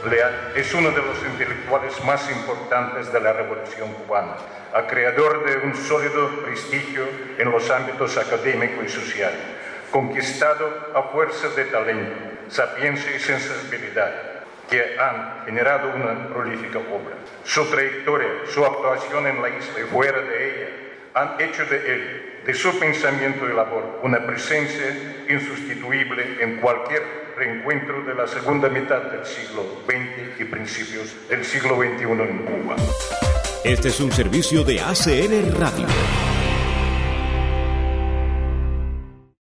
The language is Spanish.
Leal es uno de los intelectuales más importantes de la Revolución cubana, acreedor de un sólido prestigio en los ámbitos académico y social, conquistado a fuerza de talento, sapiencia y sensibilidad, que han generado una prolífica obra. Su trayectoria, su actuación en la isla y fuera de ella, han hecho de él, de su pensamiento y labor, una presencia insustituible en cualquier reencuentro de la segunda mitad del siglo XX y principios del siglo XXI en Cuba. Este es un servicio de ACN Radio.